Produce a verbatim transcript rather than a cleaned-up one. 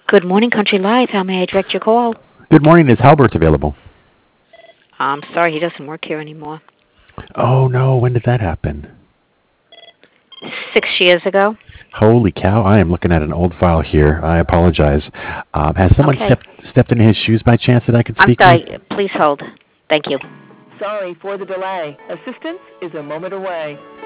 Good morning, Country Life. How may I direct your call? Good morning. Is Halbert available? I'm sorry, he doesn't work here anymore. Oh, no. When did that happen? Six years ago. Holy cow. I am looking at an old file here. I apologize. Um, has someone Okay. stepped stepped into his shoes by chance that I could I'm speak with? sorry. Please hold. Thank you. Sorry for the delay. Assistance is a moment away.